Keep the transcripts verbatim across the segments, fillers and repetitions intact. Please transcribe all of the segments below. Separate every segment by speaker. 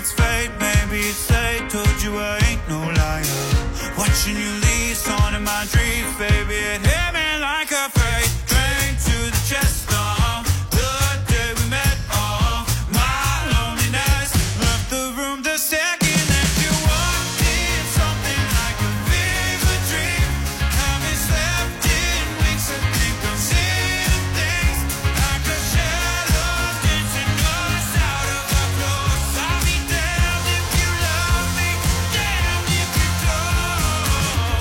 Speaker 1: it's fate, maybe it's fate. Told you I ain't no liar. Watching you leave, on in my dreams, baby, it hit me like a freight train to the chest. Uh, the day we met, uh, my loneliness left the room the second that you walked in. Something like a vivid dream. Haven't slept in weeks. I think I'm seeing things like a shadow dancing us out of our clothes. I'll be damned if you love me, damned if you don't.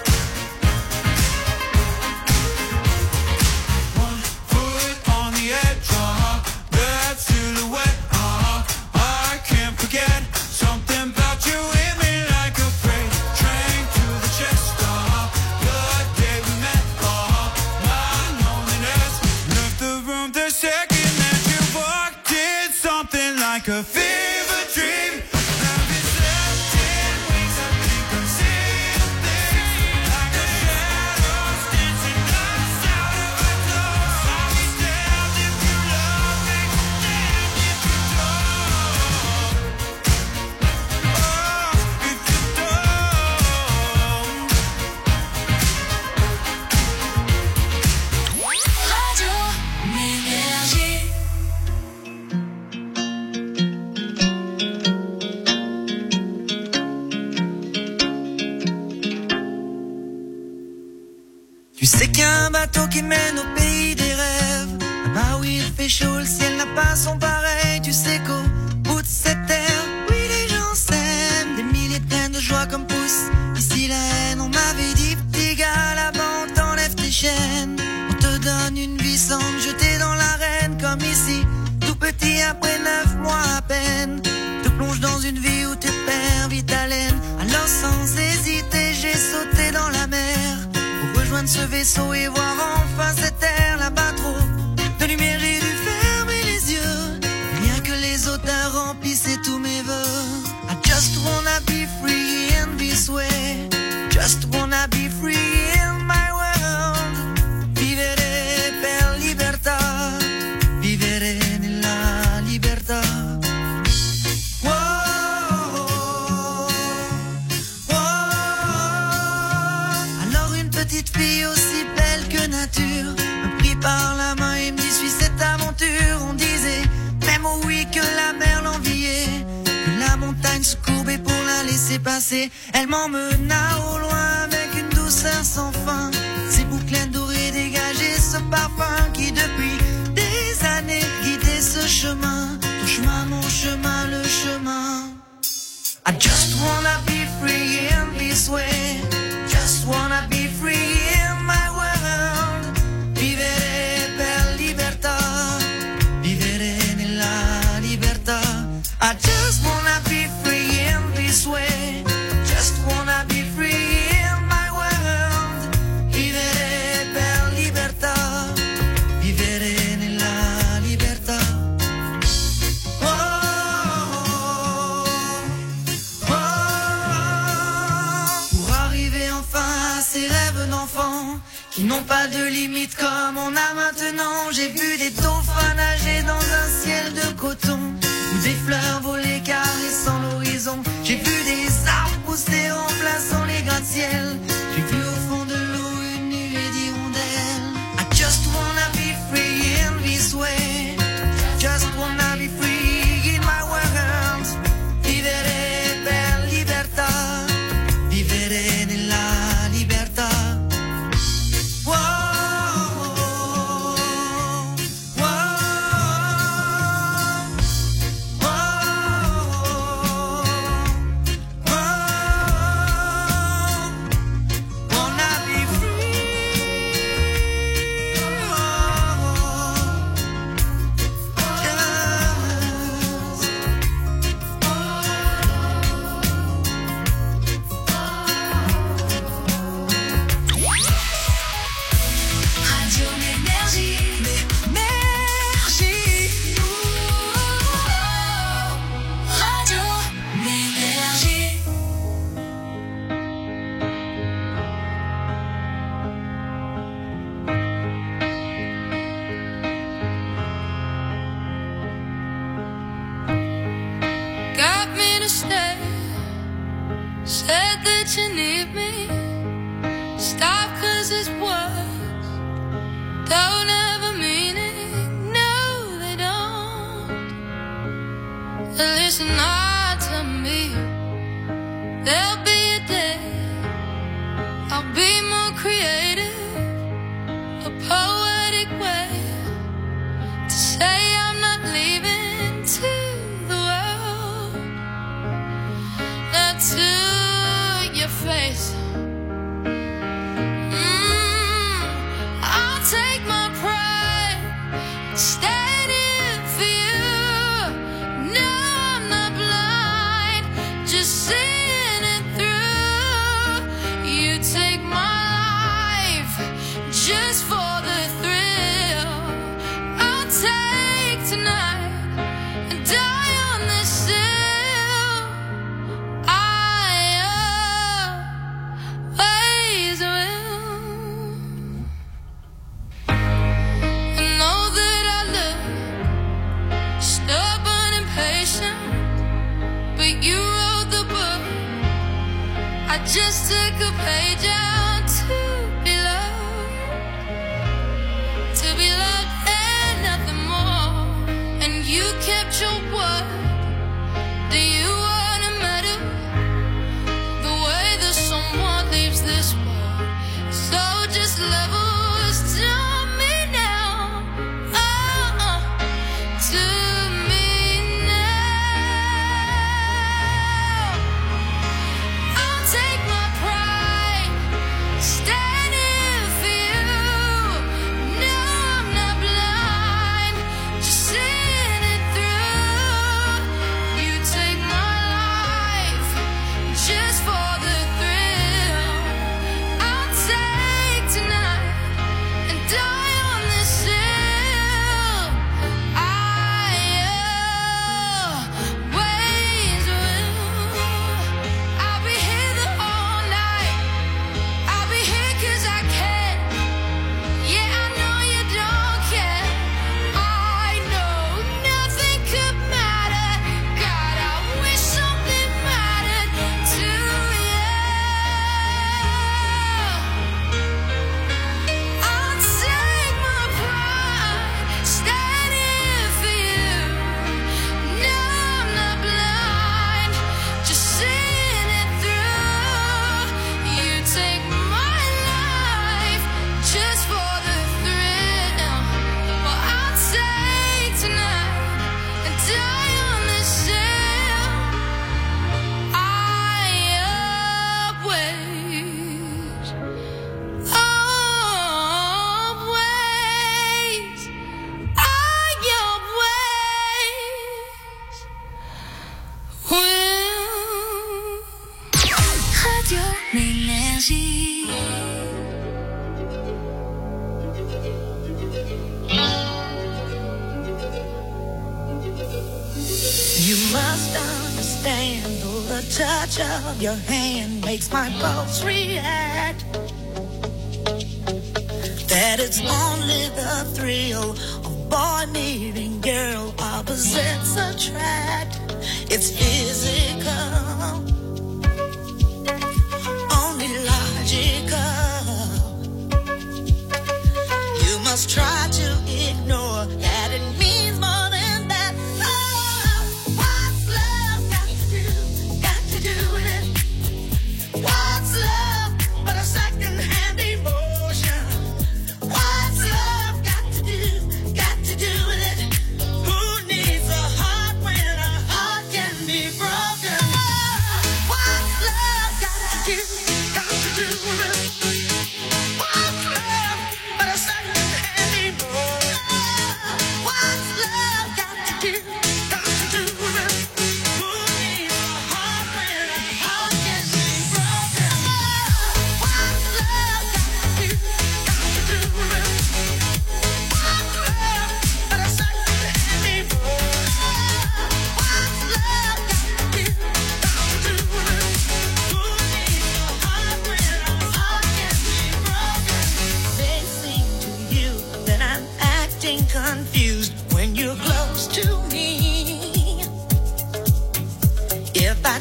Speaker 1: One foot on the edge, uh-huh, that silhouette, uh-huh, I can't forget. Something about you hit me like a freight train to the chest, uh-huh, the day we met, uh-huh, my loneliness left the room the second that you walked in. Something like a fever dream. Haven't slept in weeks. I think I'm seeing things like a shadows dancing us out of our clothes. I'll be damned if you love me, damned if you don't. Oh, if you don't.
Speaker 2: Radio Énergie.
Speaker 3: Tu sais qu'il y a un bateau qui mène au pays des rêves. Là-bas où il fait chaud, le ciel n'a pas son pareil. Tu sais qu'au bout de cette terre, oui les gens s'aiment. Des milliers de graines de joie comme poussent ici la haine. On m'avait dit petit gars, là-bas on t'enlève tes chaînes. On te donne une vie sans te jeter dans l'arène. Comme ici, tout petit après neuf mois à peine. Te plonge dans une vie où tu perds vite haleine. Alors sans hésiter, j'ai sauté dans la mer pour rejoindre ce vaisseau et voir enfin cette terre là-bas trop de lumière. J'ai dû fermer les yeux, rien que les odeurs remplissaient tous mes vœux. I just wanna be free in this way, just wanna be free in my world. Vivere per libertà, vivere nella libertà. Alors une petite fille aussi belle que nature me prit par la main et me dit suis cette aventure. On disait même oh oui que la mer l'enviait, que la montagne se courbait pour la laisser passer. Elle m'emmena au loin avec une douceur sans fin. Ses boucles dorées dégageaient ce parfum qui depuis des années guidait ce chemin. Ton chemin, mon chemin, le chemin. I just wanna be free in this way, just wanna be free in my world. Vivere per libertà, vivere nella libertà. I just wanna be free in this way, just wanna be free in my world. Vivere per libertà, vivere nella libertà. Pour arriver enfin à ces rêves d'enfant qui n'ont pas de limite comme on a maintenant. J'ai vu des dauphins nager dans un ciel de coton, ou des fleurs voler caressant l'horizon. J'ai vu des arbres pousser remplaçant les gratte-ciel. J'ai vu au fond de l'eau une nuée d'hirondelles. I just wanna be free in this way, just wanna be free in my world. Vivere per libertà, vivere nella libertà. Wow, wow, wow, wow.
Speaker 2: stay. Said that you need me. Stop, cause it's words don't ever mean it. No, they don't. Listen hard to me. There'll be a day I'll be more creative, a poetic way to say I'm not leaving to the world. Not to your face. Mm, I'll take my pride, stand in for you. No, I'm not blind, just seeing it through. You take my life just for the thrill. I'll take tonight and die on this hill. I always will. I know that I look stubborn and patient, but you wrote the book. I just took a page out to be loved, to be loved and nothing more. And you kept your word. Do you want a medal? The way that someone leaves this world. So just levels to me now. Oh, oh, to me now. I'll take my pride, stand in for you. No, I'm not blind, just seeing it through. You take my life just for the thrill. I'll take tonight and die on this hill. I always will. I'll be here the whole night. I'll be here 'cause I can. Yeah, I know you don't care. I know nothing could matter. God, I wish something mattered to you. I'll take my pride, stand in for you. No, I'm not blind, just seeing it through. You take my life just for the thrill. Well, I'll take tonight and die on this hill. I always, always, I always will. Radio Énergie.
Speaker 3: You must understand, though the touch of your hand makes my pulse react, that it's only the thrill of boy meeting girl, opposites attract. It's physical, only logical. You must try to ignore that it means more than that. Oh, what's love got to do, got to do with it? What's love but a second-hand emotion? What's love got to do, got to do with it? Who needs a heart when a heart can be broken? Oh, what's love got to do, got to do with it? What's love but a second-hand emotion? What's love got to do, got to do with it? Who needs a heart when a heart can be broken? What's love got to do, got to do with it? What's love but a second-hand emotion? What's love got to do, got to do with it? Who needs a heart when a heart can be broken? May seem to you that I'm acting confused when you're close to me. If I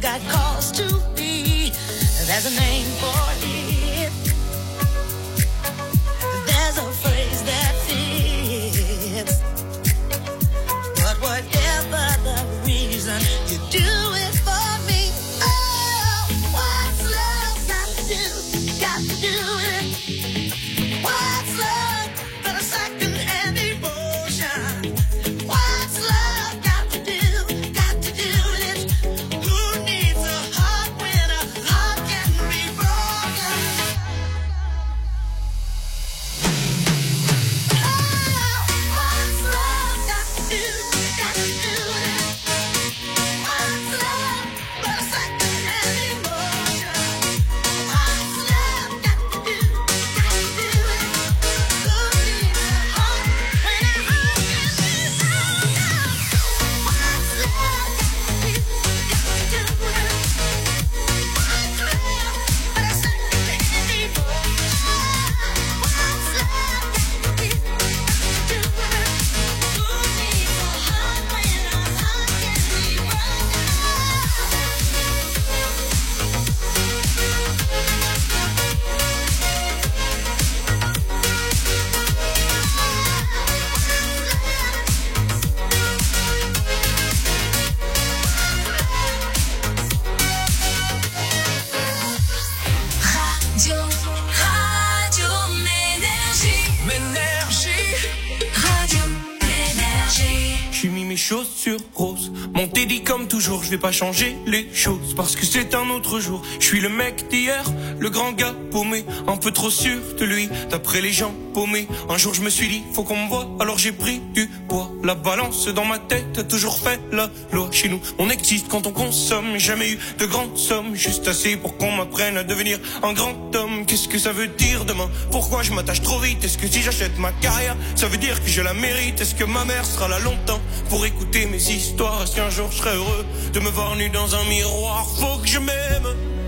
Speaker 3: got cause to be. There's a name for it. There's a phrase that fits. But whatever the reason, you do it for me. Oh, what's love got to do? Got to do it. What's love but a second-hand emotion? What's love got to do? Got to do it. Who needs a heart when a heart can be broken? Oh, what's love got to do? Got to do it. What's love but a second-hand emotion? What's love got to do? Got to do it. Who needs a heart when a heart can be broken? What's love got to do? Got to do it. What's love but a second-hand emotion? What's love got to do? Got to do it. Who needs a heart when a heart can be broken?
Speaker 2: Radio, Radio Ménergie.
Speaker 4: Ménergie.
Speaker 2: Radio Ménergie.
Speaker 4: J'ai mis mes chaussures roses, mon teddy comme toujours, je vais pas changer les choses parce que c'est un autre jour. Je suis le mec d'hier, le grand gars paumé, un peu trop sûr de lui, d'après les gens paumés. Un jour je me suis dit, faut qu'on me voie, alors j'ai pris du poids. La balance dans ma tête a toujours fait la loi. Chez nous, on existe quand on consomme, jamais eu de grandes sommes, juste assez pour qu'on m'apprenne à devenir un grand homme. Qu'est-ce que ça veut dire demain? Pourquoi je m'attache trop vite? Est-ce que si j'achète ma carrière, ça veut dire que je la mérite? Est-ce que ma mère sera là longtemps pour écouter mes histoires? Est-ce qu'un jour je serai heureux de me voir nu dans un miroir? Faut que je m'aime,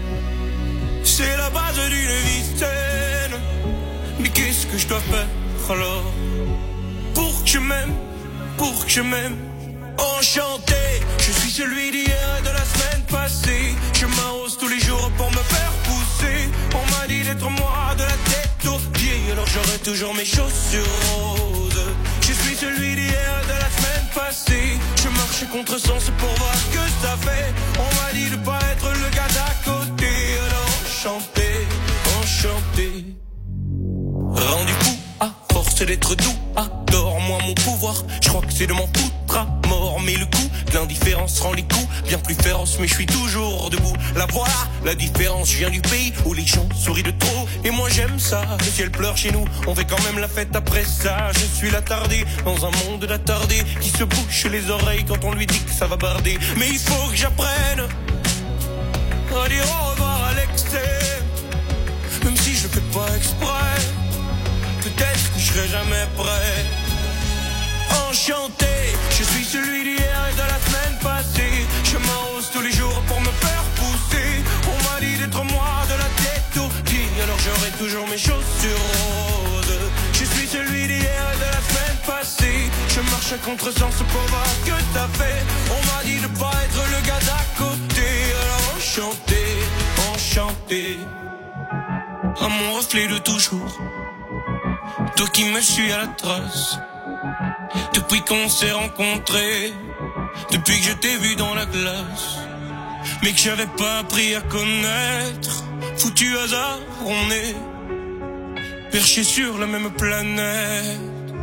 Speaker 4: c'est la base d'une vie saine. Mais qu'est-ce que je dois faire alors pour que je m'aime, pour que je m'aime? Enchanté, je suis celui d'hier et de la semaine passée. Je m'arrose tous les jours pour me faire pousser. On m'a dit d'être moi de la tête aux pieds, alors j'aurai toujours mes chaussures roses. Je suis celui d'hier et de la semaine passée. Je marche à contre-sens pour voir ce que ça fait. On m'a dit de pas être le gars d'à côté, alors enchanté, enchanté. Rendu fou à force d'être doux, adore-moi mon pouvoir. Je crois que c'est de m'en foutre à mort, mais le coup de l'indifférence rend les coups bien plus féroces. Mais je suis toujours debout, la voilà la différence. Je viens du pays où les gens sourient de trop, et moi j'aime ça. Le ciel pleure chez nous, on fait quand même la fête après ça. Je suis l'attardé dans un monde d'attardés qui se bouche les oreilles quand on lui dit que ça va barder. Mais il faut que j'apprenne à dire au revoir à l'excès, même si je fais pas exprès. Peut-être que je serai jamais prêt. Enchanté, je suis celui d'hier et de la semaine passée. Je m'arrose tous les jours pour me faire pousser. On m'a dit d'être moi de la tête aux pieds, alors j'aurai toujours mes chaussures roses. Je suis celui d'hier et de la semaine passée. Je marche à contre-sens pour voir ce que t'as fait. On m'a dit de pas être le gars d'à côté, alors enchanté, enchanté. À mon reflet de toujours, toi qui me suis à la trace. Depuis qu'on s'est rencontrés, depuis que je t'ai vu dans la glace, mais que j'avais pas appris à connaître. Foutu hasard, on est perchés sur la même planète.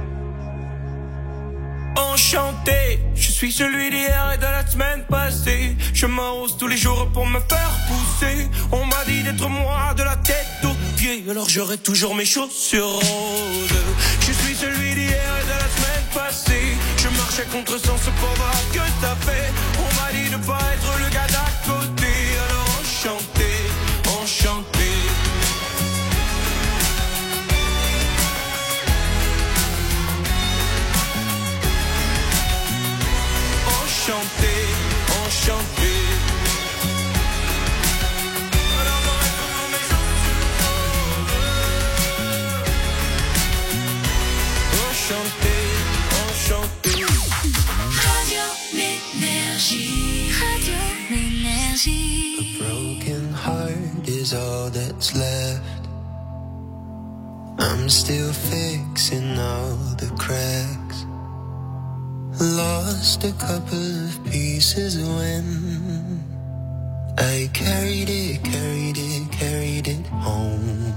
Speaker 4: Enchanté, je suis celui d'hier et de la semaine passée. Je m'arrose tous les jours pour me faire pousser. On m'a dit d'être moi de la tête aux pieds, alors j'aurai toujours mes chaussures roses. Je suis celui d'hier et de la semaine passée. Je marche à contre-sens pour voir ce que t'as fait. On m'a dit de pas être le gars d'à côté, alors enchanté, enchanté. Enchanté, enchanté. Enchanté, enchanté.
Speaker 2: Radio Ménergie. Radio Ménergie.
Speaker 5: I'm still fixing all the cracks. Lost a couple of pieces when I carried it, carried it, carried it home.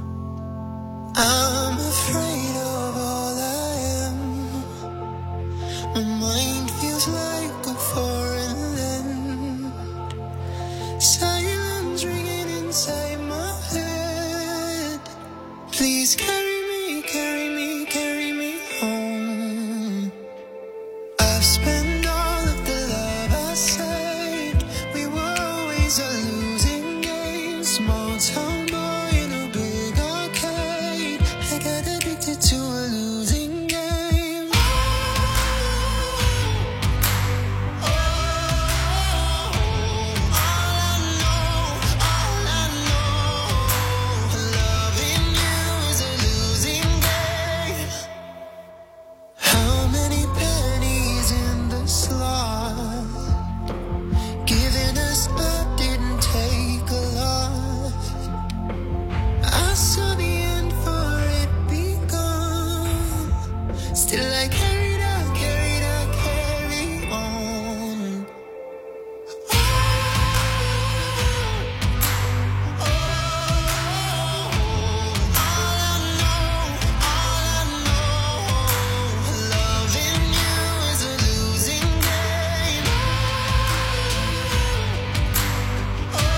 Speaker 5: I'm afraid of all I am. My mind feels like a foreign land. Silence ringing inside my head. Please carry me, carry me, carry me home. I've spent all of the love I saved. We were always a losing game. Small town boy in a big arcade. I got addicted to a losing game. Oh, all I know, all I know, loving you is a losing game. How many pennies in the slot? Giving us but didn't take a lot. I saw the end for it begun. Still I carried on, carried on, carried on. Oh, oh, all I know, all I know, loving you is a losing game. Oh, all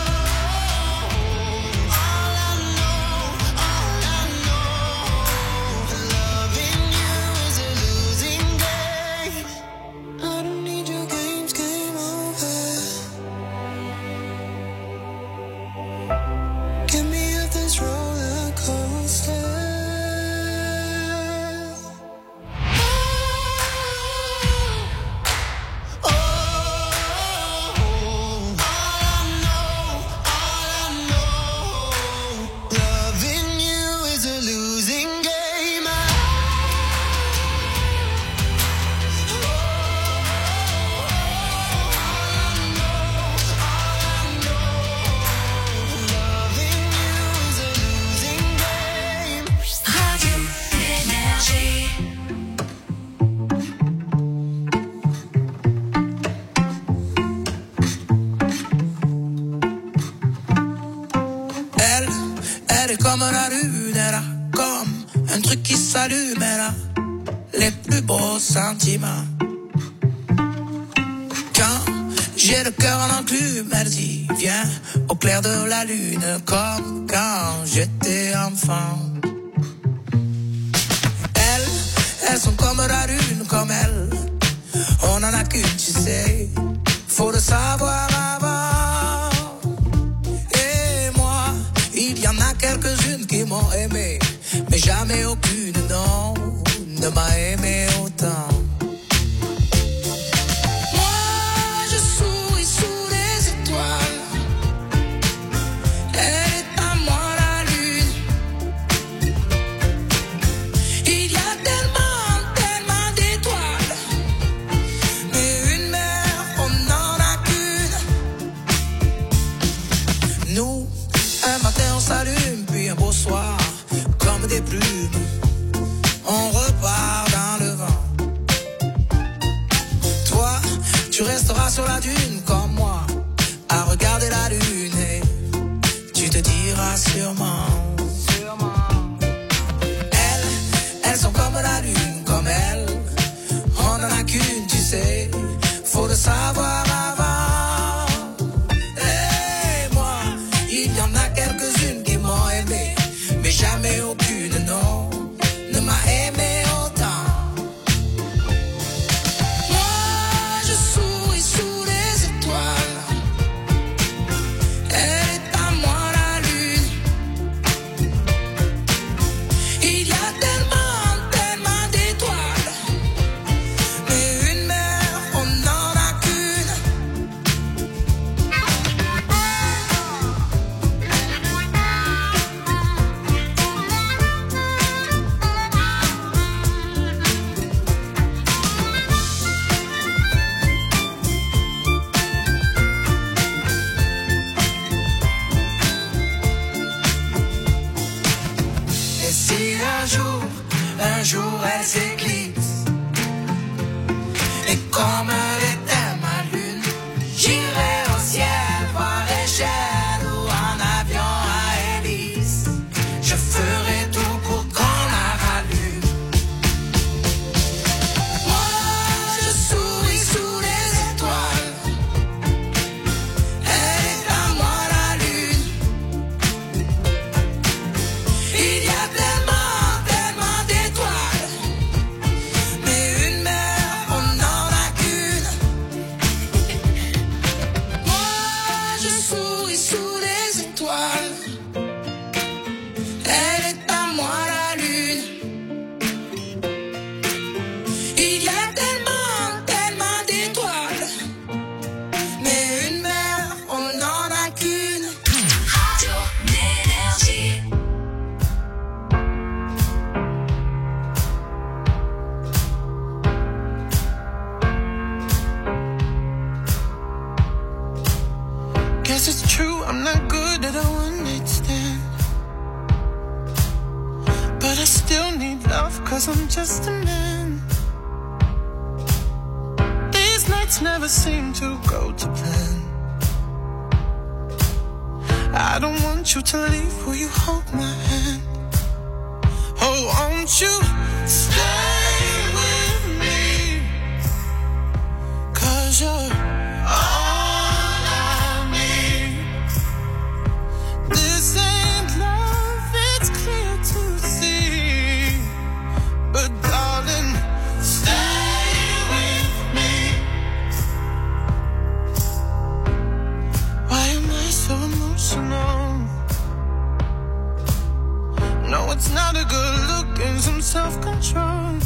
Speaker 5: I know, all I know, loving you is a losing game. I don't need your games, game over. Get me off this roller coaster. Oh, all I know, all I know, loving you is a losing game. Loving you is a losing game.
Speaker 2: Radio Énergie.
Speaker 6: Elle, elle est comme la lune, elle a comme un truc qui s'allume, elle a les plus beaux sentiments. Quand j'ai le cœur en enclume, elle dit viens au clair de la lune, comme quand j'étais enfant. Elles, elles sont comme la lune, comme elle, on en a qu'une, tu sais, faut le savoir avant. Et moi, il y en a quelques-unes qui m'ont aimé, mais jamais aucune, non, ne m'a aimé autant. Moi, je souris sous les étoiles. Elle est à moi la lune. Il y a tellement, tellement d'étoiles, mais une mère, on n'en a qu'une. Nous, un matin on s'allume, puis un beau soir, comme des plumes, on repart dans le vent. Toi, tu resteras sur la dune comme moi, à regarder la lune, et tu te diras sûrement. Elles, elles sont comme la lune, comme elle, on en a qu'une, tu sais, faut le savoir avant. Et moi, il y en a quelques-unes qui m'ont aimé, mais jamais aucune, non, si un jour, un jour elle s'éclipse, et comme l'éteint ma lune, j'irai au ciel voir l'échelle ou en avion à hélice. Je ferai tout pour qu'on la rallume. Moi, je souris sous les étoiles. Elle est à moi la lune. Il y a tellement, tellement d'étoiles, mais une mère, on n'en a qu'une. Moi, je souris sous les étoiles. Elle est à moi la lune. Il y a tellement, tellement d'étoiles, mais une mère, on n'en a qu'une. Radio Énergie.
Speaker 5: Guess it's true, I'm not good at a one-night stand, but I still need love, cause I'm just a man. These nights never seem to go to plan. I don't want you to leave, will you hold my hand? Oh, won't you stay with me, cause you're all I need. This ain't love, it's clear to see, but darling, stay with me. Why am I so emotional? No, it's not a good look and some self-control.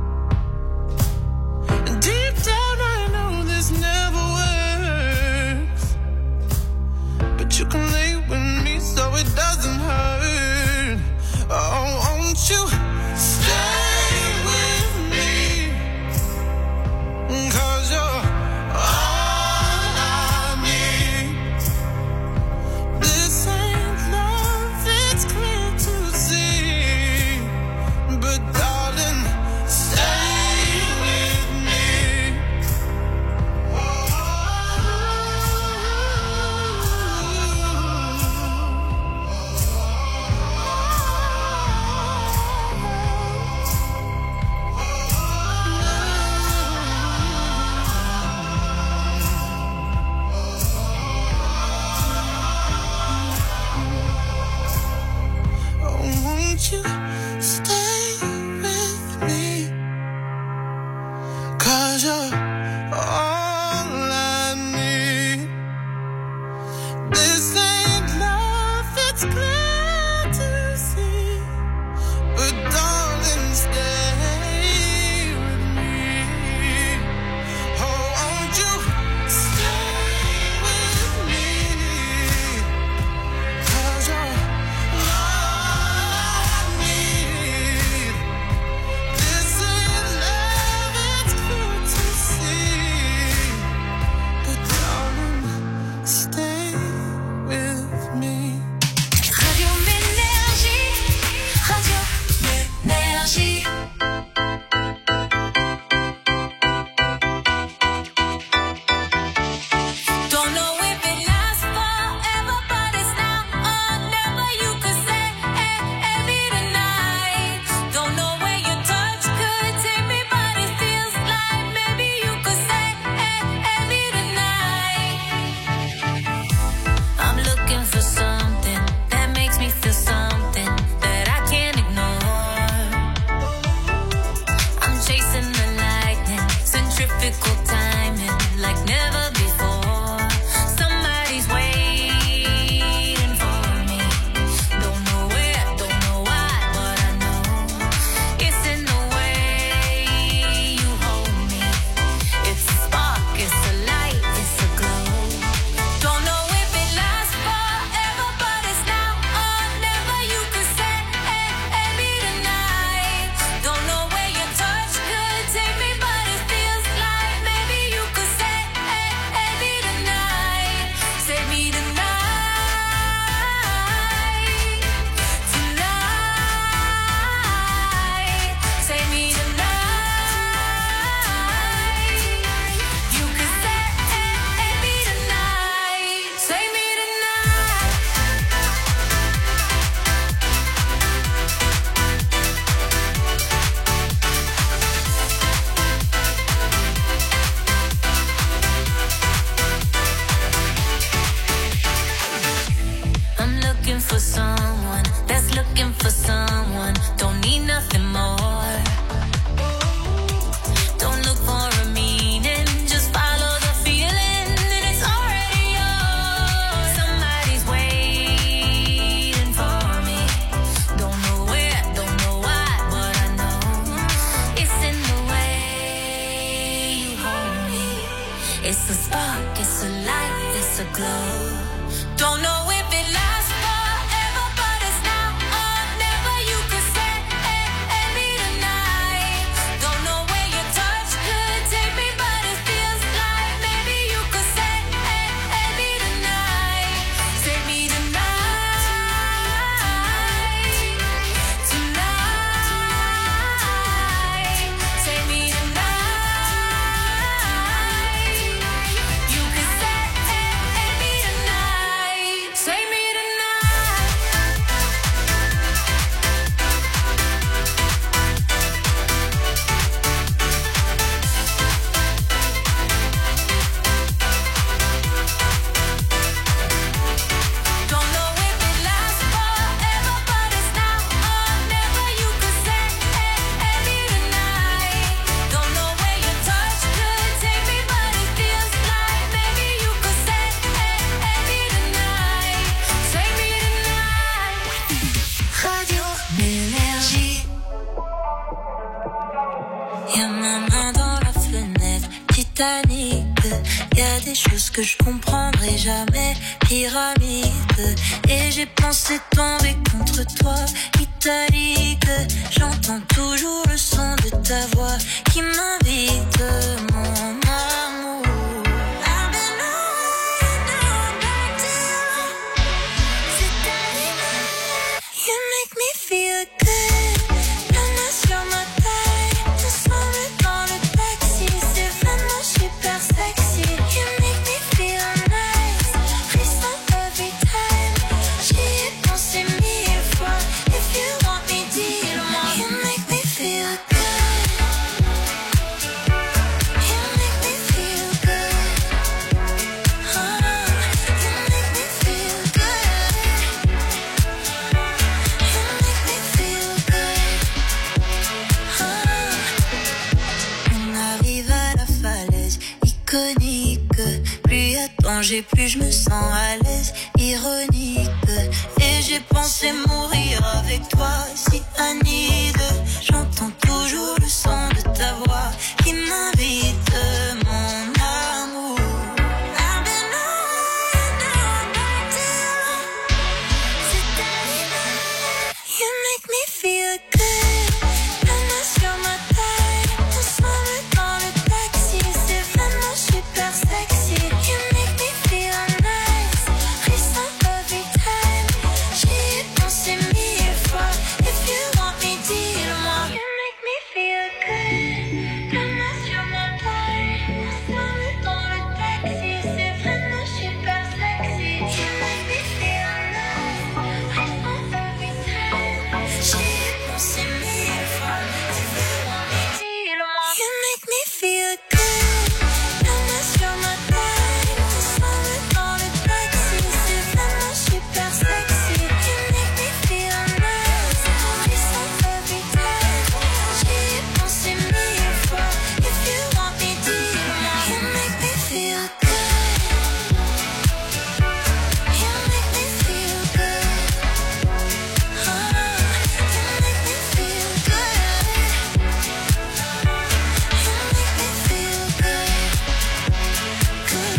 Speaker 5: Deep down I know this never works, but you can lay with me so it doesn't hurt. Oh, won't you stay with me, cause you're all I need. This ain't love, it's clear to see, but darling, stay with me. Oh, won't you stay with me, cause you're all I need. This ain't love, it's clear to see, but darling, stay with me. Oh, won't you stay with me, cause you're all I need.
Speaker 2: It's a spark, it's a light, it's a glow. Don't know if it lasts forever, but it's now or never. You could say, hey, hey, me tonight. Don't know where your touch could take me, but it feels like maybe you could say, hey, hey, me tonight. Say me tonight. Tonight. Say me tonight. You could say, hey, hey, me tonight. Say me Don't know if it lasts forever, but it's now or never. You could say, hey, hey, me tonight. Don't know where your touch could take me, but it feels like maybe you could say, hey, hey, me tonight. Say me tonight. Radio Énergie. Y'a ma main dans la fenêtre, Titanic. Y'a des choses que je comprendrai jamais, pyramide. Et j'ai pensé tomber contre toi, italique. J'entends toujours le son de ta voix qui m'invite, mon amour. I've been away, now I'm back to you. C'est arrivé. You make me feel good. La main sur ma taille, ensemble dans le taxi. C'est vraiment super sexy. You make me feel nice. Frisson every time. J'y ai pensé mille fois. If you want me, dis-le-moi. You make me feel good. You make me feel good. Oh, you make me feel good. You make me feel good. Oh. On arrive à la falaise iconique. Plus y a danger, plus je me sens à l'aise. Ironique. Et j'ai pensé mourir avec toi, si Anide. J'entends toujours le son de ta voix qui m'invite, mon amour. I've been away, now I'm back to you. C'est arrivé. You make me feel good. La main sur ma taille, ensemble dans le taxi. C'est vraiment super sexy. You make me feel nice. Frisson every time. J'y ai pensé mille fois. If you want me, dis-le-moi. You make me feel good. La main sur ma taille, ensemble dans le taxi. C'est vraiment super sexy. You make me feel nice. Frisson every time. J'y ai pensé mille fois. If you want me, dis-le-moi. You make me feel good. La main sur ma taille, ensemble dans le taxi. C'est vraiment super sexy. You make me feel nice. Frisson every time. J'y ai pensé mille fois. If you want me, dis-le-moi. You make me feel good. You make me feel good. Oh, you make me feel good. You make me feel good. Good.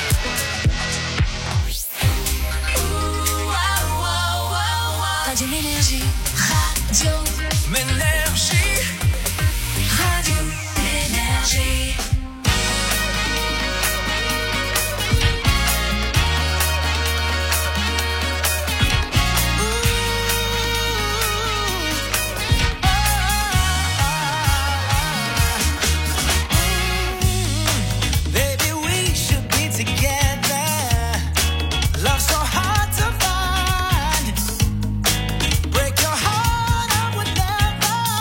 Speaker 2: Ooh, wow, wow, wow, wow. Radio Énergie. Radio
Speaker 4: Ménergie.
Speaker 2: Radio Énergie.
Speaker 5: Baby, we should be together. Love so hard to find. Break your heart, I would never.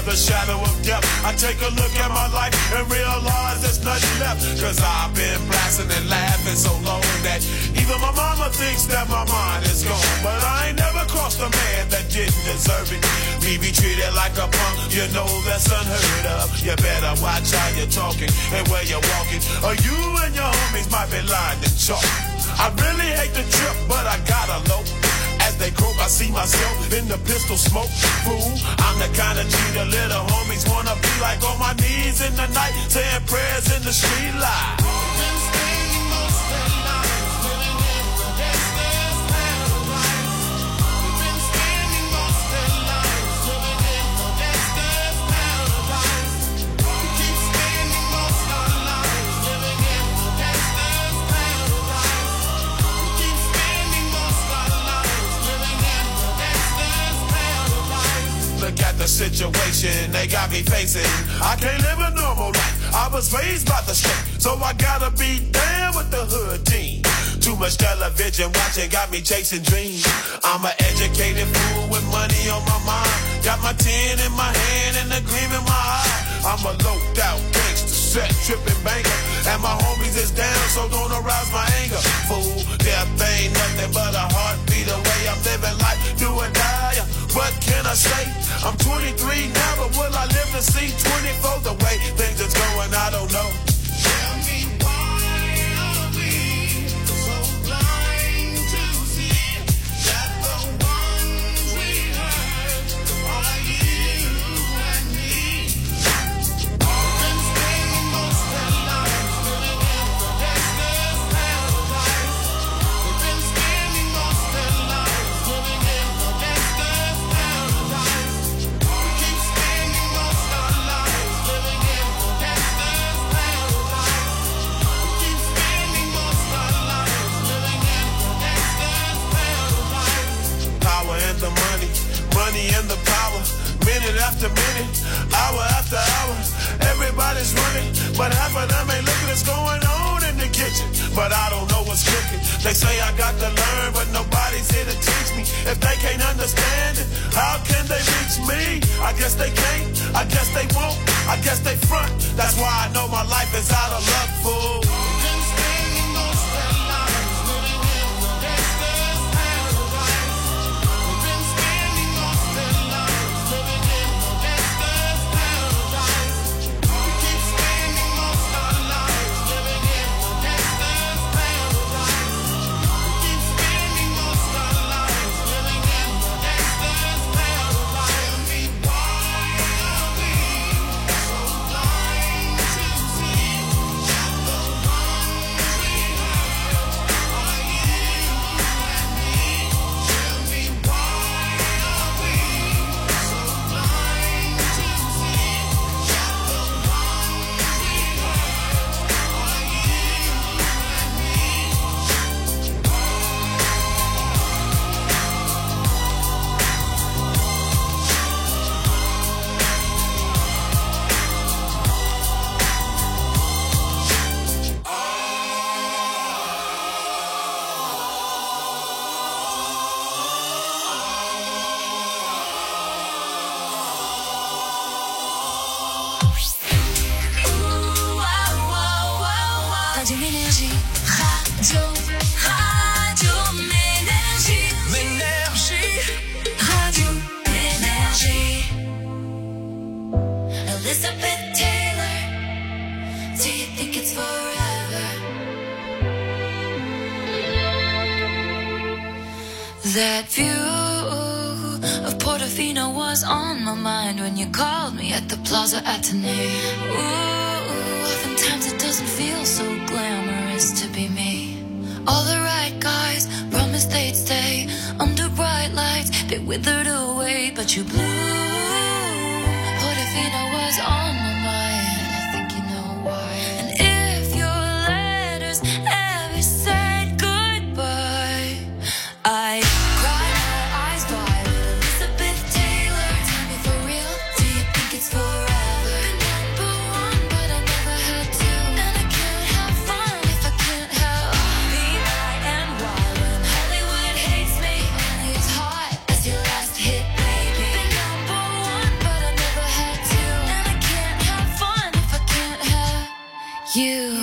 Speaker 7: the shadow of death. I take a look at my life and realize there's nothing left. Cause I've been blasting and laughing so long that even my mama thinks that my mind is gone. But I ain't never crossed a man that didn't deserve it. Me be treated like a punk, you know that's unheard of. You better watch how you're talking and where you're walking, or you and your homies might be lying in chalk. I really hate the trip, but I gotta low. As they croak, I see myself in the pistol smoke. Fool, I'm the kind of G the little homies wanna be like, on my knees in the night, saying prayers in the street light.
Speaker 1: Been spending most of their lives living in the gangster's paradise. We've been spending most of their lives living in the gangster's paradise. We keep spending most of our lives living in the gangster's paradise. We keep spending most of our lives living in the gangster's paradise.
Speaker 7: Look at the situation they got me facing. I can't live a normal life. I was raised by the street, so I gotta be down with the hood team. Too much television watching got me chasing dreams. I'm an educated fool with money on my mind. Got my tin in my hand and a gleam in my eye. I'm a loped out gangster, set tripping banker, and my homies is down, so don't arouse my anger. Fool, death ain't nothing but a heartbeat away. I'm living life, do or die. What can I say? I'm twenty-three now, but will I live to see twenty-four? The way things is going, I don't know.
Speaker 1: Tell me why are we so blind to see that the ones we hurt are you and me? We've been spending most of our lives living in the gangster's paradise. We've been spending most of our lives living in the gangster's paradise. We keep spending most of our lives living in the gangster's paradise. We keep spending most of our lives living in the gangster's paradise.
Speaker 7: Power and the money, money and the power. Minute after minute, hour after hour, everybody's running, but half of them ain't looking what's going on in the kitchen. But I don't know what's cooking. They say I got to learn, but nobody's here to teach me. If they can't understand it, how can they reach me? I guess they can't, I guess they won't, I guess they front. That's why I know my life is out of luck, fool.
Speaker 1: Been spending most of our lives living in the gangster's paradise. We've been spending most of our lives living in the gangster's paradise. We keep spending most of our lives living in the gangster's paradise. We keep spending most of our lives living in the gangster's paradise. Tell me why are we so blind to see that the ones we hurt are you and me? Tell me why are we so blind to see that the ones we hurt are you and me?
Speaker 2: Radio Ménergie, Radio, Radio Ménergie, Ménergie, Radio Ménergie. Elizabeth Taylor, do you think it's forever? That view of Portofino was on my mind when you called me at the Plaza Athénée. Ooh, oftentimes it doesn't feel so glamorous to be me. All the right guys promised they'd stay under bright lights. They withered away, but you blew. Portofino was on my mind. I think you know why. And if your letters ever said goodbye, I cried my eyes wide. Elizabeth Taylor, tell me for real, do you think it's forever? Been number one, but I never had to. And I can't have fun if I can't help being high and wild. When Hollywood hates me, only as hot as your last hit, baby. Been number one, but I never had you.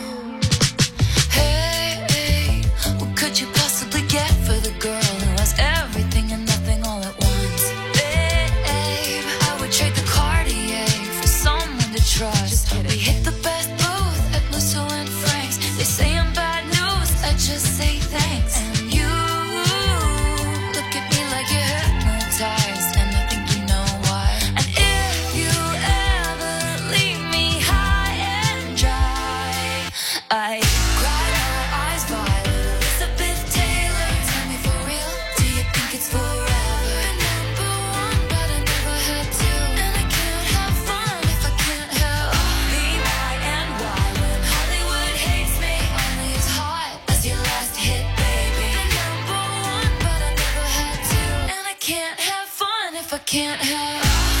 Speaker 2: Hey, hey, what could you possibly get for the girl who has everything and nothing all at once? Babe, I would trade the Cartier for someone to trust. We hit the best booth at Musso and Frank's. They say I'm bad news, I just say thanks. And you look at me like you're hypnotized, and I think you know why. And if you ever leave me high and dry, I cry my eyes violet. Elizabeth Taylor, tell me for real, do you think it's forever? Been number one, but I never had to. And I can't have fun if I can't help being high and wild. When Hollywood hates me, only as hot as your last hit, baby. Been number one, but I never had to. And I can't have fun if I can't help.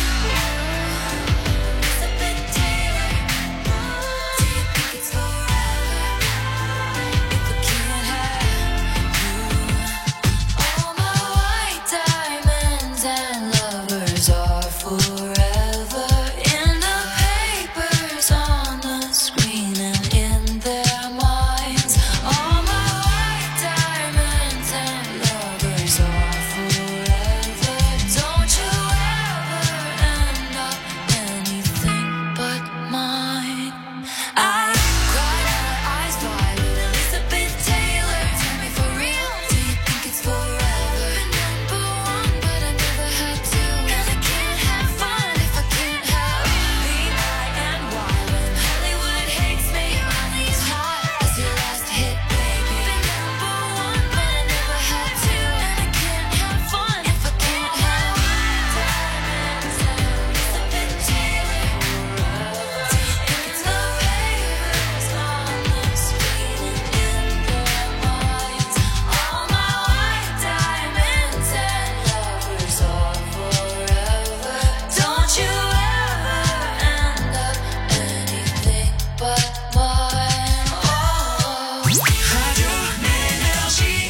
Speaker 2: Elizabeth Taylor, do you think it's forever if I can't have you? All my white diamonds and lovers are forever in the papers, on the screen, and in their minds. All my white diamonds and lovers are forever. Don't you ever end up anything but mine. I cry my eyes violet. Elizabeth Taylor, tell me for real, do you think it's forever? Been number one, but I never had to. And I can't have fun if I can't help being high and wild. When Hollywood hates me, only as hot as your last hit, baby. Been number one, but I never had to. And I can't have fun if I can't help diamonds and Elizabeth Taylor. Do you think it's the papers, on the screen, and in their minds? All my white diamonds and lovers are forever. Don't you ever end up anything but mine. Oh.
Speaker 1: Radio Énergie.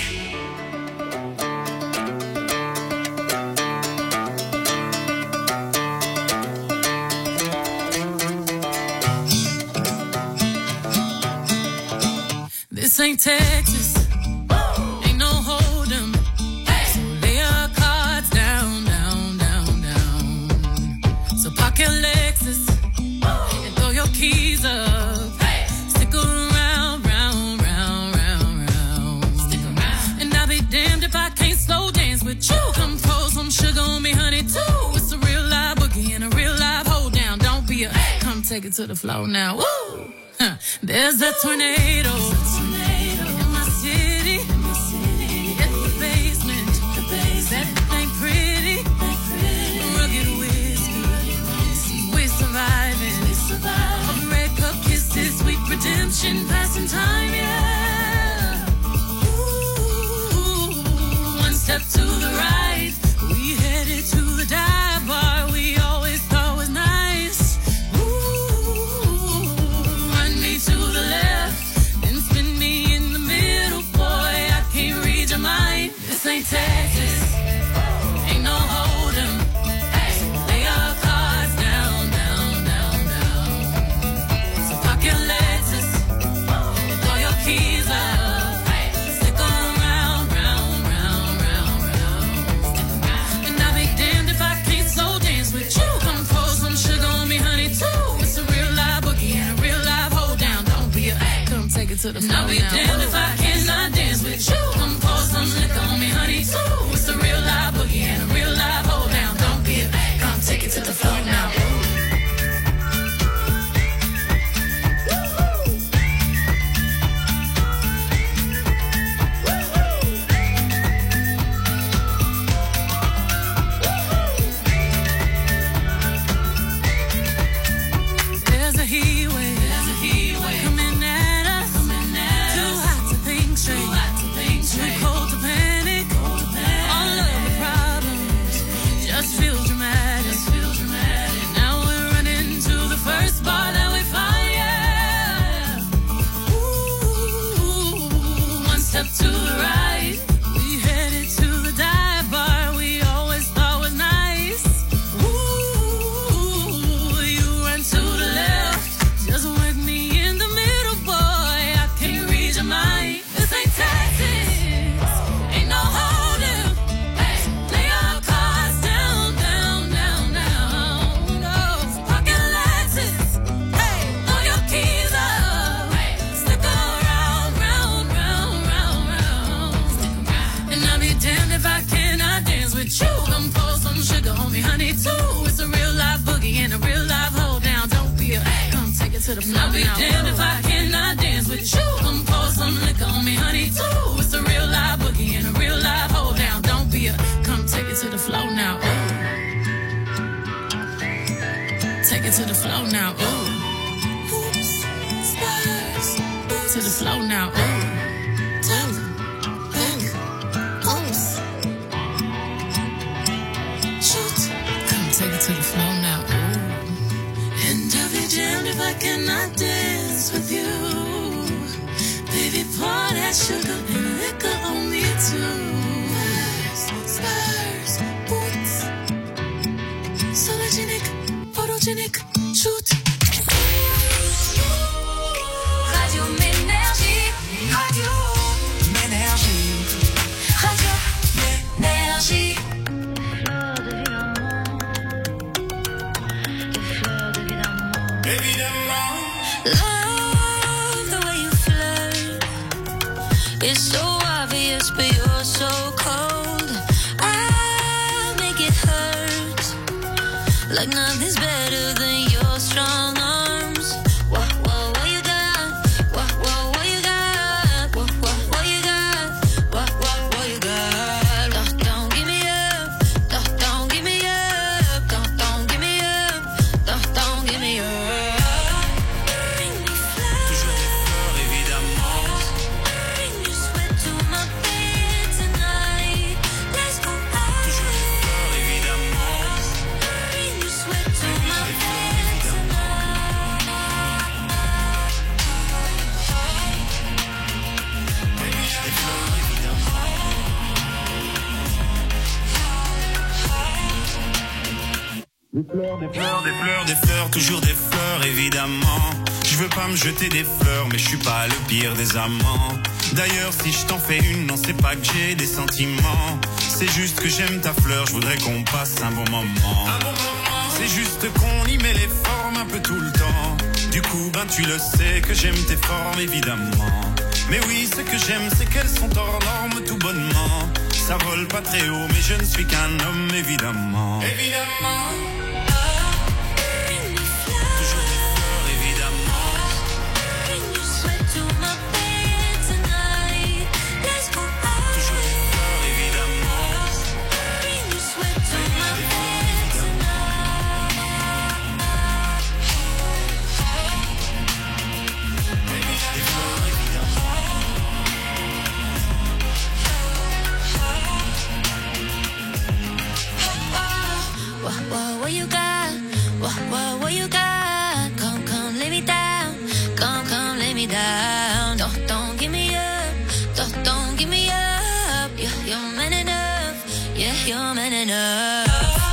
Speaker 8: This ain't Texas, ain't no hold'em. So lay your cards down, down, down, down. So park your Lexus and throw your keys up. Stick around, round, round, round, round. Stick around. And I'll be damned if I can't slow dance with you. Come pour some sugar on me, honey, too. It's a real live boogie and a real live hold down. Don't be a, come take it to the floor now. Woo! Huh. There's a tornado in my city, at the basement. That ain't pretty, rugged whiskey. We're surviving. A red cup kisses, sweet redemption, passing time, yeah. Ooh, one step to the right, we headed to the dive bar we always thought was nice. Ooh, run me to the left and spin me in the middle, boy, I can't read your mind. This ain't Texas, ain't no hold'em. Lay your cards down, down, down, down. So park your Lexus and throw your keys up. Stick around, round, round, round, round. And I'll be damned if I can't slow dance with you. Come pour some sugar on me, honey, too. It's a real live boogie and a real live hold down. Don't be a, come take it to the floor. I'll be damned if I cannot dance with you. Come pour some liquor on me, honey, too. It's a real live boogie and a real live hold down. Don't be a, come take it to the floor now. There's a heat wave, there's a heat wave coming at us, coming at too us. Hot to think straight, too, hot to think straight. Too cold to panic, cold to panic. it to the floor. I'll be damned if I cannot dance with you. Come pour some liquor on me, honey, too. It's a real live boogie and a real live hold down. Don't be a, come take it to the floor now. Ooh. Take it to the floor now. Ooh. Oops, stars. To the floor now. Ooh. Take it to the floor now, ooh. And I'll be damned if I cannot dance with you. Baby, pour that sugar and liquor on me too. Stars, stars, boots. Sologenic, photogenic, shoot.
Speaker 2: Radio Ménergie. Radio Ménergie. Radio Ménergie. Love the way you flirt. It's so obvious, but you're so cold. I'll make it hurt. Like nothing's better than your strong arms. What, what, what you got? What, what, what you got? What, what, what you got? What, what, what you got? Don't, don't give me up. Don't, don't give me up. Don't, don't give me up. Don't, don't give me up.
Speaker 1: Des fleurs, des fleurs, des fleurs, des fleurs, toujours des fleurs, évidemment. Je veux pas me jeter des fleurs, mais je suis pas le pire des amants. D'ailleurs, si je t'en fais une, non, c'est pas que j'ai des sentiments. C'est juste que j'aime ta fleur, je voudrais qu'on passe un bon moment. C'est juste qu'on y met les formes un peu tout le temps. Du coup, ben tu le sais que j'aime tes formes, évidemment. Mais oui, ce que j'aime, c'est qu'elles sont hors normes tout bonnement. Ça vole pas très haut, mais je ne suis qu'un homme, évidemment. Évidemment.
Speaker 2: What, what you got? What, what, what you got? Come, come, lay me down. Come, come, lay me down. Don't, don't give me up. Don't, don't give me up. Yeah, you're man enough. Yeah, you're man enough.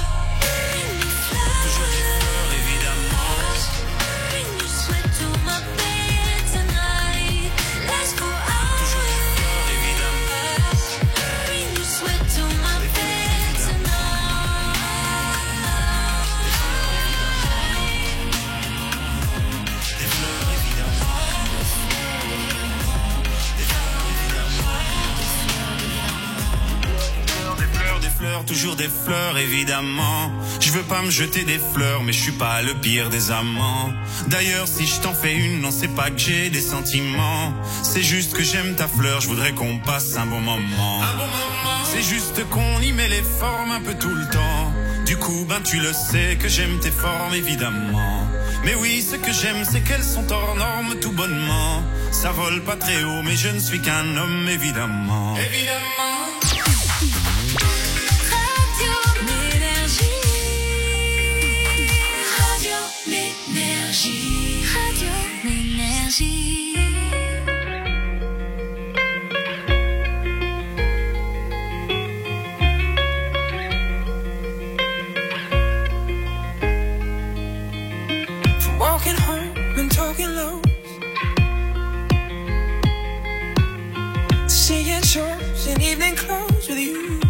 Speaker 1: Toujours des fleurs, évidemment. Je veux pas me jeter des fleurs, mais je suis pas le pire des amants. D'ailleurs, si je t'en fais une, non, c'est pas que j'ai des sentiments. C'est juste que j'aime ta fleur, je voudrais qu'on passe un bon moment. Un bon moment. C'est juste qu'on y met les formes un peu tout le temps. Du coup, ben tu le sais que j'aime tes formes, évidemment. Mais oui, ce que j'aime, c'est qu'elles sont hors normes tout bonnement. Ça vole pas très haut, mais je ne suis qu'un homme, évidemment. Évidemment.
Speaker 2: Radio Ménergie.
Speaker 6: From walking home and talking low, to seeing shows in evening clothes with you,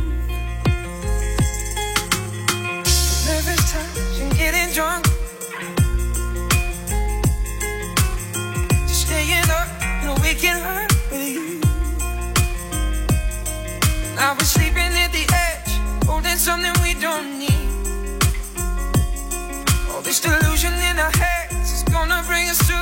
Speaker 6: nervous times and getting drunk, waking up with you. I was sleeping at the edge, holding something we don't need. All this delusion in our heads is gonna bring us to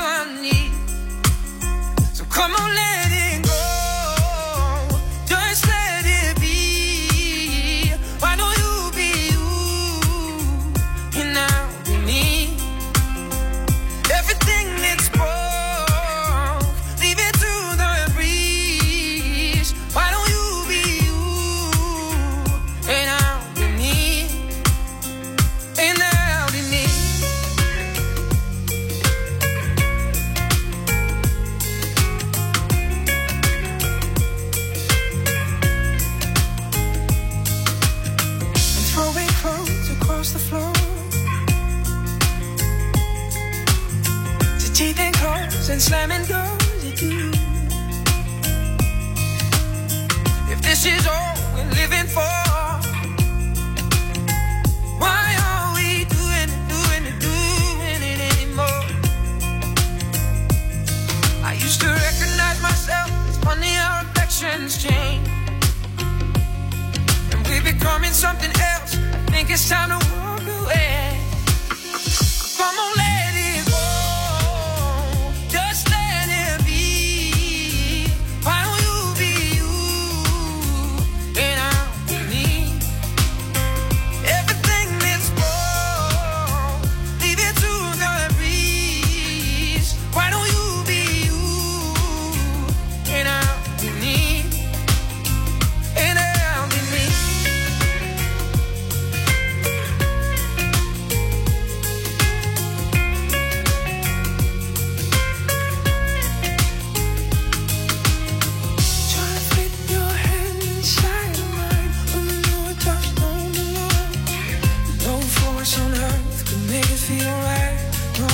Speaker 4: Come on, let it go. Just let it be. Why don't you be you? And now be me. Everything that's broke, leave it to the breeze. Why don't you be you? And now be me. And now be me. Throwing clothes across the floor, to teething clothes and slamming doors at you. If this is all we're living for, why are we doing it, doing it, doing it anymore? I used to recognize myself. It's funny how affections change. We're becoming something else. I think it's time to walk away. Come on, let it go. Just let it be. Why don't you be you? And I'll be me. Everything that's wrong, leave it to the breeze. Why don't you be you? And I'll be me. And I'll be me. Try to fit your hand inside of mine. Only know it touch don't belong. No force on earth could make it feel right. No.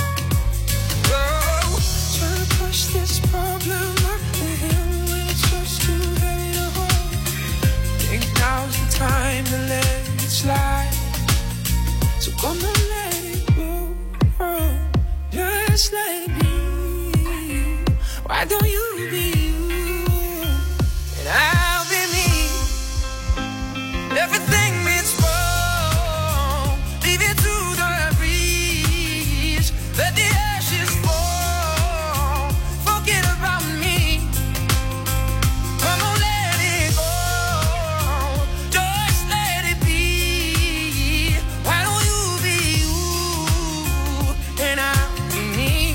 Speaker 4: Oh, try to push this problem up the hill when it's just too heavy to hold. Think now's the time to let it slide. So come on, let it go. Oh, just let it be. Why don't you be you? And I'll be me. Everything that's wrong, leave it to the breeze. Let the ashes fall. Forget about me. Come on, let it go. Just let it be. Why don't you be you? And I'll be me.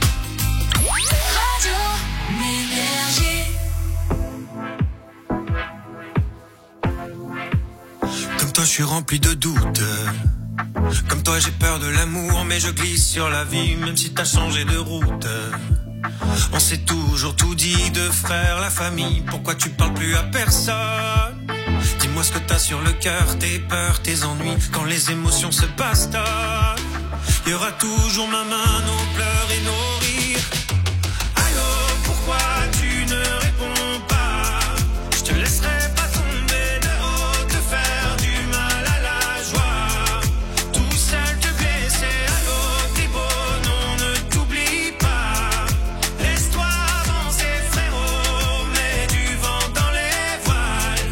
Speaker 2: Radio Énergie.
Speaker 9: Comme toi, je suis rempli de doutes. Comme toi, j'ai peur de l'amour, mais je glisse sur la vie, même si t'as changé de route. On s'est toujours tout dit, de frères, la famille. Pourquoi tu parles plus à personne? Dis-moi ce que t'as sur le cœur, tes peurs, tes ennuis. Quand les émotions se bastonnent, il y aura toujours ma main, nos pleurs et nos rires. Allô, pourquoi tu ne réponds pas? Je te laisserai pas tomber de haut, te faire du mal à la joie. Tout seul te blesser, allô, t'es beau, non, ne t'oublie pas. Laisse-toi avancer, frérot, mets du vent dans les voiles.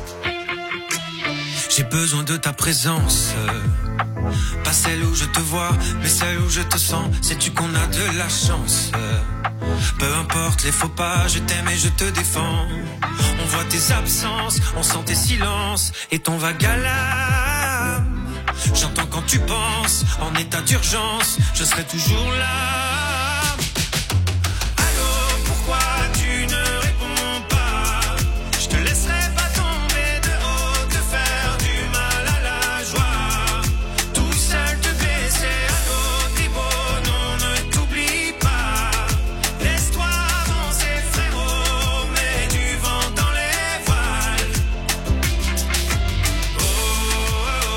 Speaker 9: J'ai besoin de ta présence. Pas celle où je te vois, mais celle où je te sens. Sais-tu qu'on a de la chance? Peu importe les faux pas, je t'aime et je te défends. On voit tes absences, on sent tes silences et ton vague à l'âme. J'entends quand tu penses, en état d'urgence, je serai toujours là. Allô, pourquoi tu ne réponds pas? Je te laisserai pas tomber de haut, te faire du mal à la joie. Tout seul te blesser, allô, t'es beau, non, ne t'oublie pas. Laisse-toi avancer, frérot, mets du vent dans les voiles. Oh, oh,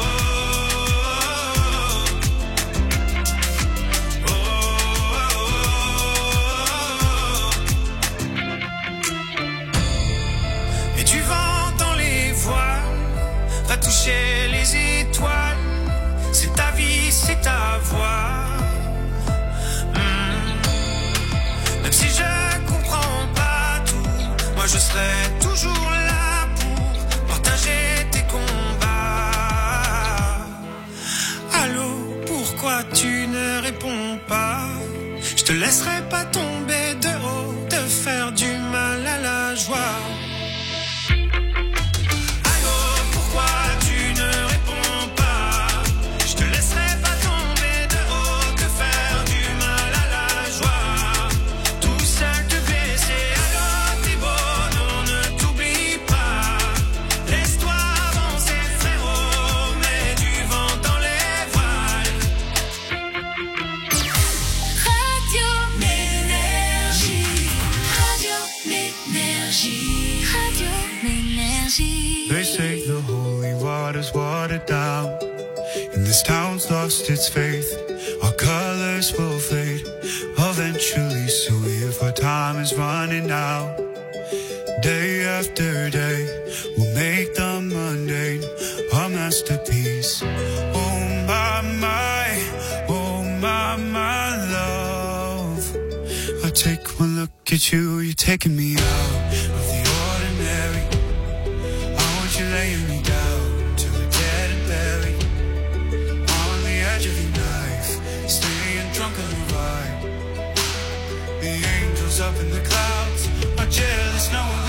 Speaker 9: oh, oh, oh. Et du vent dans les voiles va toucher les étoiles. C'est ta vie, c'est ta voix. Hmm. Même si je comprends pas tout, moi je serai toujours là pour partager tes combats. Allô, pourquoi tu ne réponds pas? Je te laisserai pas tomber de haut, te
Speaker 1: joie.
Speaker 9: Allô, pourquoi tu ne réponds pas? Je te laisserai pas tomber de haut, que faire du mal à la joie. Tout seul te blesser, alors t'es beau, non, ne t'oublie pas. Laisse-toi avancer, frérot, mets du vent dans les voiles.
Speaker 2: Radio Ménergie, Radio Ménergie, Radio Ménergie.
Speaker 1: They say the holy water's watered down, and this town's lost its faith. Our colors will fade eventually, so if our time is running out, day after day, we'll make the mundane a masterpiece. Oh my, my, oh my, my love. I take one look at you, you're taking me out of the ordinary. I want you laying me down till we're dead and buried on the edge of your knife, staying drunk on the ride. The angels up in the clouds are jealous, no one